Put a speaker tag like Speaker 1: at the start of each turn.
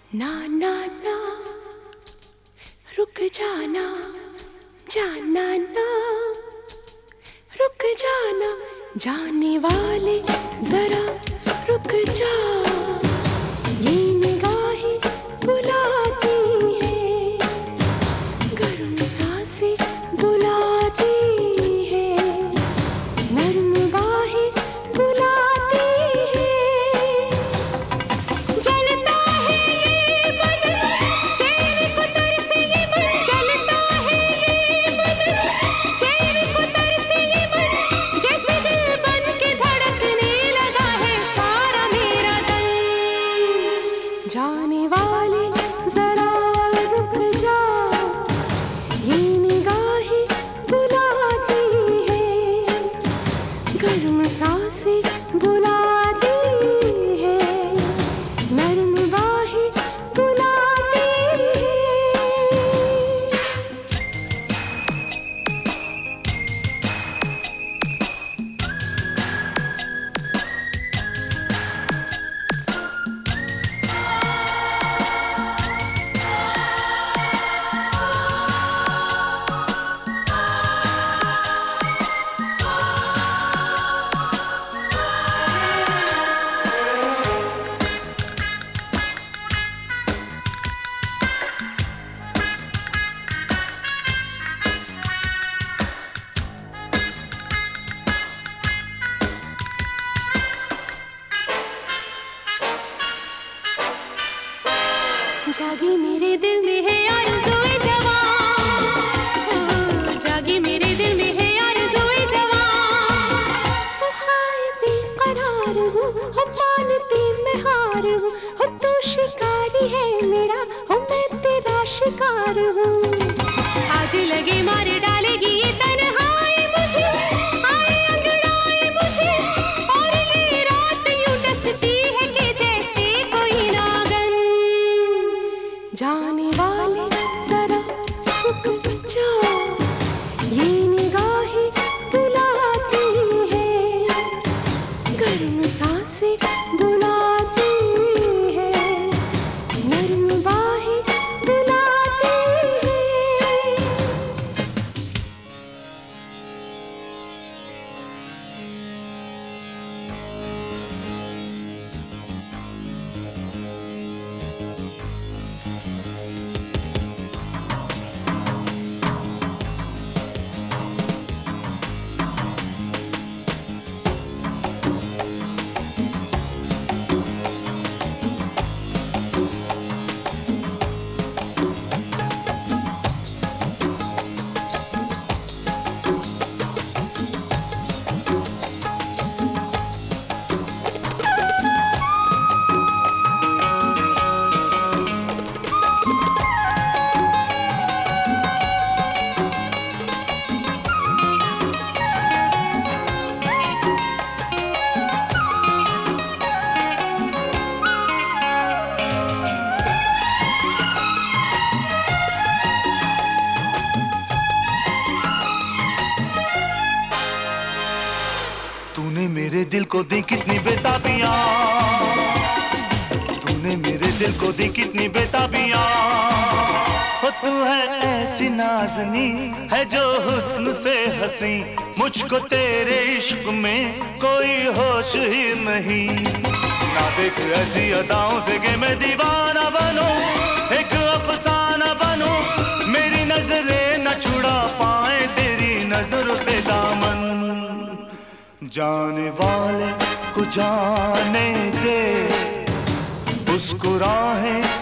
Speaker 1: ना ना ना रुक जाना, जाना ना रुक जाना, जाने वाले जरा रुक जा। ये निगाहें बुलाती है, गर्म सांसें बुलाती है, नर्म बाहें बुलाती है। जलता है ये मन, चैन को तरसे ये मन, जलता है ये मन, चैन को तरसे ये मन, जैसे दिल बन के धड़कने लगा है सारा मेरा तन। जाने वाले जरा रुक जा, ये निगाहें बुलाती है, गर्म सांसें बुलाती है, नर्म बाहें बुलाती है। जागी मेरे दिल में है आरज़ूए जवां, ओ जागी मेरे दिल में है आरज़ूए जवां। ओ हाय बेकरार हूँ, हो मानती मैं हार हूँ, हो तू शिकारी है मेरा, हो मैं तेरा शिकार हूँ। आज लगे मार डालेगी ये तन्हाई मुझे, आए अंगड़ाए मुझे, और ये रात यूं डसती है कि जैसे कोई नागन। जाने वाले जरा रुक जा, ये निगाहें बुलाती है, गर्म सांसें बुलाती है, नर्म बाहें बुलाती है।
Speaker 2: तूने मेरे दिल को दी कितनी बेताबियां, तूने मेरे दिल को दी कितनी बेताबियां। हो तू है ऐसी नाज़नी है जो हुस्न से हंसी, मुझको तेरे इश्क में कोई होश ही नहीं। ना देख ऐसी अदाओं से कि मैं दीवाना बनूं, एक अफसाना बनूं, मेरी नजरें न छुड़ा पाए तेरी नजर पे दामन। जाने वाले को जाने दे, उसको राहें